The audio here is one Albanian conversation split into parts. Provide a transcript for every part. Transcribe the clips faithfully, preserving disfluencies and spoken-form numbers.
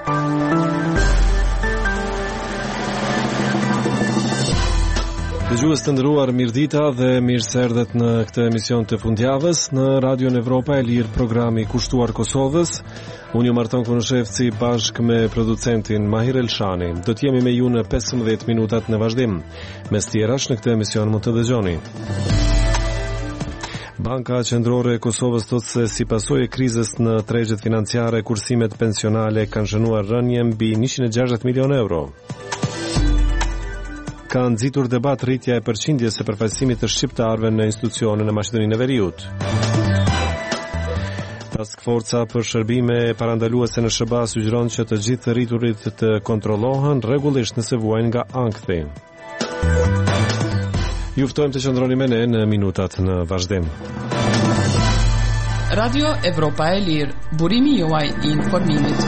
Dëgjues të nderuar, mirëdita dhe mirë se erdhët në këtë emision të fundjavës në Radio Evropa e Lirë, programi kushtuar Kosovës. Unë ju Marton Kunushevci bashkë me producentin Mahir Elshani. Do të jemi me ju në pesëmbëdhjetë minutat në vazhdim. Mes tjerash në këtë emision mund të dëgjoni. Banka Qendrore e Kosovës thotë se si pasojë e krizës në tregjet financiare, kursimet pensionale kanë shënuar rënje mbi njëqind e gjashtëdhjetë milion euro. Ka nxitur debat rritja e përqindjes së përfaqësimit të shqiptarëve në institucione në Maqedoninë e Veriut. Task Forca për shërbime parandaluese në SHBA sugjeron që të gjithë të rriturit të kontrollohen rregullisht nëse vuajnë nga ankthi. Ju ftojmë të qëndroni me ne në minutat në vazhdim. Radio Evropa e Lirë, burimi juaj i informimit.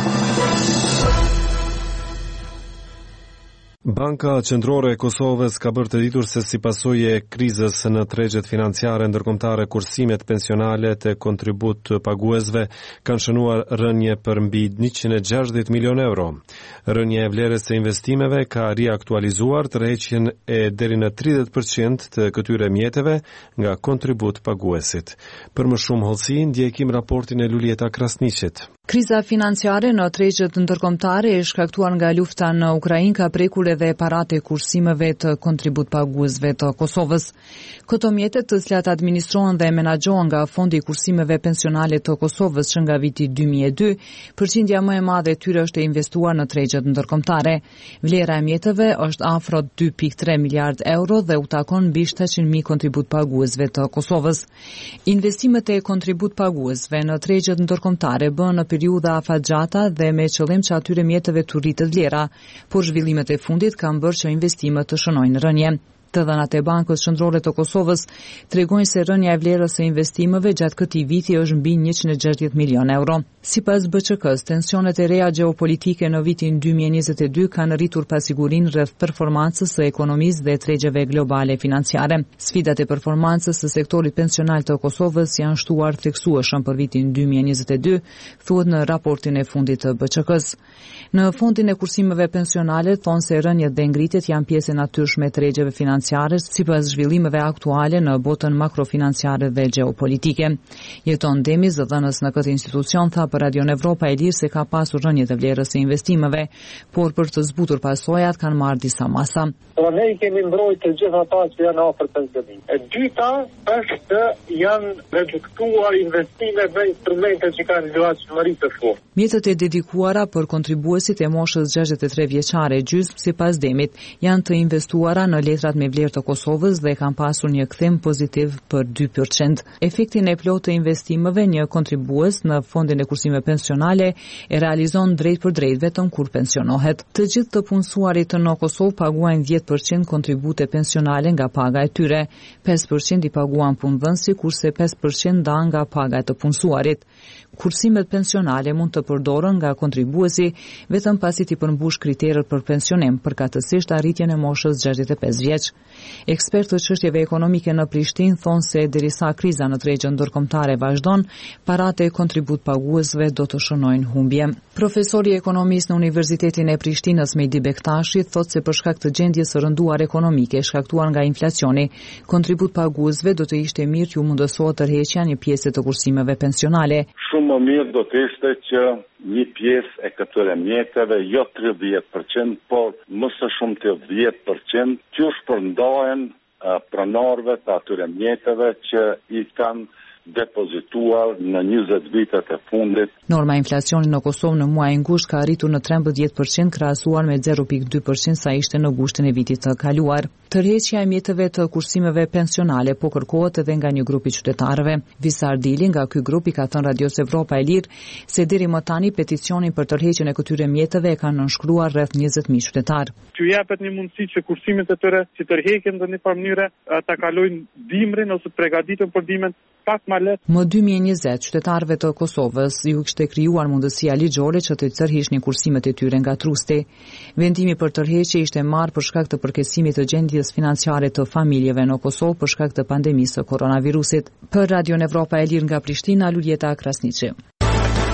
Banka Qendrore e Kosovës ka bërë të ditur se si pasojë e krizës në tregjet financiare ndërkombëtare, kursimet pensionale të kontribut paguesve kanë shënuar rënje për mbi njëqind e gjashtëdhjetë milion euro. Rënja e vlerës së investimeve ka riaktualizuar tërheqjen e deri në tridhjetë përqind të këtyre mjeteve nga kontribut paguesit. Për më shumë hollësi, ndjekim raportin e Lulieta Krasniqit. Kriza financiare në tregjet ndërkombëtare e shkaktuar nga lufta në Ukrainë ka prekur edhe paratë e kursimeve të kontribut paguesve të Kosovës. Këto mjete, të cilat administrohen dhe menaxhohen nga Fondi i Kursimeve Pensionale të Kosovës që nga viti dy mijë e dy, përqindja më e madhe e tyre është e investuar në tregjet ndërkombëtare. Vlera e mjeteve është afro dy pikë tre miliard euro dhe u takon mbi shtatëqind mijë kontribut paguesve të Kosovës. Investimet e kontribut paguesve në tregjet ndërkombëtare bën në periudha afatgjata dhe me qëllim që atyre mjeteve të rritet vlera, por zhvillimet e fundit kanë bërë që investimet të shënojnë rënje. Të dhënat e Bankës Qendrore të Kosovës tregojnë se rënja e vlerës së investimeve gjatë këtij viti është mbi njëqind e gjashtëdhjetë milion euro. Sipas B Q K-s, tensionet e reja gjeopolitike në vitin dy mijë e njëzet e dy kanë rritur pasigurinë rreth performancës së ekonomisë dhe tregjeve globale financiare. Sfidat e performancës së sektorit pensional të Kosovës janë shtuar theksueshëm për vitin dy mijë e njëzet e dy, thuhet në raportin e fundit të B Q K-s. Në Fondin e Kursimeve Pensionale thonë se rënjet dhe ngritjet janë pjesë e natyrshme e tregjeve financiare sipas zhvillimeve aktuale në botën makrofinanciare dhe gjeopolitike. Jeton Demi, zëdhënës në këtë institucion, tha për Radio Evropa e Lirë se ka pasur rënje të vlerës së investimeve, por për të zbutur pasojat kanë marrë disa masa. Po ne i kemi mbrojtë të gjithë ata që janë afër pensionit. E dyta është janë reduktuar investimet në instrumente që kanë lëvizshmëri të fortë. Mjetet e dedikuara për kontribuesit e moshës gjashtëdhjetë e tre vjeçare gjysmë, sipas Demit, janë të investuara në letrat me vlerë të Kosovës dhe kanë pasur një kthim pozitiv për dy përqind. Efektin e plotë të investimeve një kontribues në Fondin e Kursimeve Pensionale e realizon drejt për drejt vetëm kur pensionohet. Të gjithë të punësuarit në Kosovë paguajnë dhjetë përqind kontribute pensionale nga paga e tyre, pesë përqind i paguan punëdhënësi, kurse pesë përqind dan nga paga e të punësuarit. Kursimet pensionale mund të përdoren nga kontribuesi vetëm pasi t'i përmbush kriteret për pensionim, përkatësisht arritjen e moshës gjashtëdhjetë e pesë vjeç. Ekspertët çështjeve ekonomike në Prishtinë thonë se derisa kriza në tregjen ndërkombëtare vazhdon, paratë e kontribut paguesve do të shënojnë humbje. Profesori i ekonomisë në Universitetin e Prishtinës Mejdi Bektashi thotë se për shkak të gjendjes së rënduar ekonomike shkaktuar nga inflacioni, kontribut paguesve do të ishte mirë që u mundësohet tërheqja një pjesë të kursimeve pensionale. Shumë më mirë do të ishte që një pjesë e këtyre mjeteve, jo tridhjetë përqind, por më së shumë të dhjetë përqind, që shpërndahen pronarëve të atyre mjeteve që i kanë depozituar në njëzet vitet e fundit. Norma inflacioni në Kosovë në muaj ngusht ka arritur në trembëdhjetë përqind krahasuar me zero pikë dy përqind sa ishte në gushtin e vitit të kaluar. Tërheqja e mjeteve të kursimeve pensionale po kërkohet edhe nga një grup i qytetarëve. Visar Dili nga ky grup i ka thënë Radios Evropa e Lirë se deri më tani peticionin për tërheqjen e këtyre mjeteve e kanë nënshkruar rreth njëzet mijë qytetarë. Që japet një mundësi që kursimet e tyre që tërheqen në një farë mënyrë ta kalojnë dimrin ose përgatiten për dimrin pak më lehtë. Më dy mijë e njëzet qytetarëve të Kosovës ju kishte krijuar mundësia ligjore që të tërhiqnin kursimet e tyre nga trusti. Vendimi për tërheqje ishte marrë për shkak të përkesimit të gjendjes financiare të familjeve në Kosovë për shkak të pandemisë së koronavirusit. Për Radio Evropa e Lirë nga Prishtina, Lulieta Krasniqi.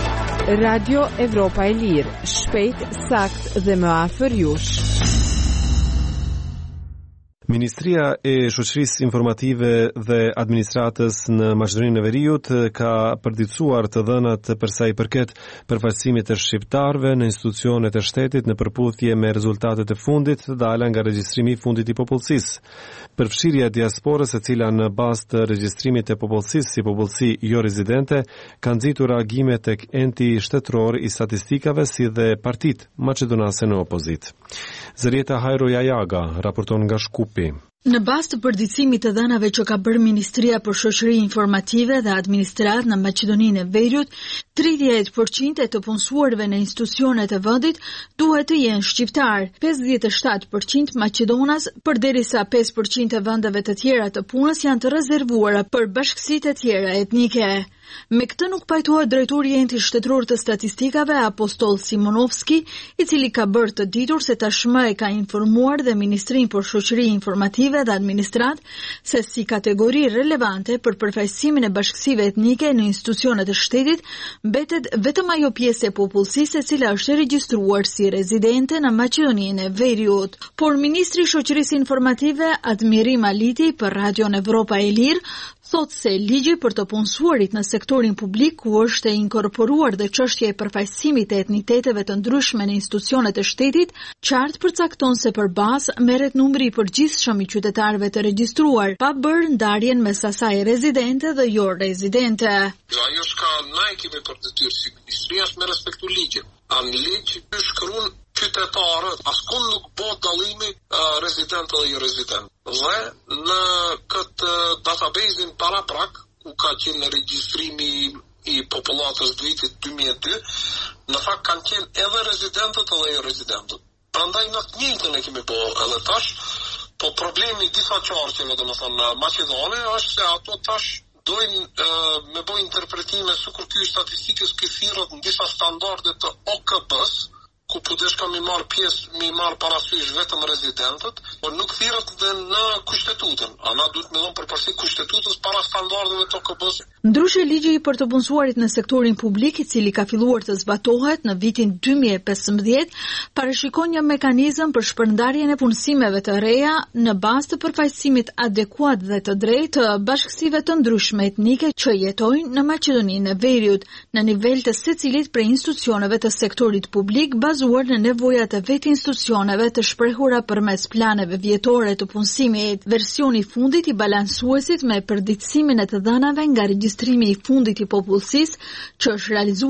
Radio Evropa e Lirë, shpejt, sakt dhe më afër jush. Ministria e Shoqërisë Informative dhe Administratës në Maqedoninë e Veriut ka përditësuar të dhënat për sa i përket përfaqësimit të shqiptarëve në institucionet e shtetit në përputhje me rezultatet e fundit të dala nga regjistrimi i fundit i popullsisë. Përfshirja e diasporës, e cila në bazë të regjistrimit të popullsisë si popullsi jo rezidente, ka nxitur reagime tek enti shtetëror i statistikave si dhe partitë maqedonase në opozitë. Zërieta Hajro Jajaga raporton nga Shkupi. Në bazë të përditësimit të dhënave që ka bërë Ministria për Shoqëri Informative dhe Administratë në Maqedoninë e Veriut, tridhjetë përqind e të punësuarve në institucionet e vendit duhet të jenë shqiptar, pesëdhjetë e shtatë përqind maqedonas, përderisa pesë përqind e vendeve të tjera të punës janë të rezervuara për bashkësitë e tjera etnike. Me këtë nuk pajtohet drejtori i Entit Shtetëror të Statistikave Apostol Simonovski, i cili ka bërë të ditur se tashmë e ka informuar dhe Ministrinë për Shoqëri Informative dhe Administratë se si kategori relevante për përfaqësimin e bashkësive etnike në institucionet e shtetit mbetet vetëm ajo pjesë e popullsisë e cila është regjistruar si rezidente në Maqedoninë e Veriut. Por Ministri i Shoqërisë Informative Admirim Aliti për Radion Evropa e Lirë thotë se ligji për të punësuarit në sektorin publik, ku është e inkorporuar dhe çështja e përfaqësimit të etniteteve të ndryshme në institucionet e shtetit, qartë përcakton se përbas merret numri i përgjithshëm i qytetarëve të regjistruar, pa bërë ndarjen mes asaj rezidente dhe jo rezidente. Ajo shka na e kemi për detyrë si ministri është me respektu ligjin. Anë ligj është shkruan qytetarët, askund nuk bëhet dallimi uh, rezident dhe jo rezident. Dhe në këtë database-in para prak, ku ka qenë regjistrimi i popullatës të vitit dy mijë e dy, në fakt kanë qenë edhe rezidentët edhe jo rezidentët. Prandaj në të njëjtën e kemi bërë edhe tash, po problemi i disa qarqeve, domethënë maqedone, është se ato tash dojnë uh, me bëjë interpretime sikur ky statistikës ky thirrët në disa standarde të O K B-s, ku përdesh ka mi marë pjesë, mi marë parasysh vetëm rezidentët, por nuk thirrët dhe në kushtetutën. Ana duhet me dhënë përparësi kushtetutës para standardeve të O K B-s. Ndryshe ligji i për të punësuarit në sektorin publik, i cili ka filluar të zbatohet në vitin dy mijë e pesëmbëdhjetë, parashikon një mekanizëm për shpërndarjen e punësimeve të reja në bazë të përfaqësimit adekuat dhe të drejtë të bashkësive të ndryshme etnike që jetojnë në Maqedoninë e Veriut, në nivel të secilit prej institucioneve të sektorit publik bazuar në nevojat e vetë institucioneve të shprehura përmes planeve vjetore të punësimit. Versioni i fundit i balansuesit me përditësimin e të dhënave nga regjistrimi i fundit i popullsisë që është realizuar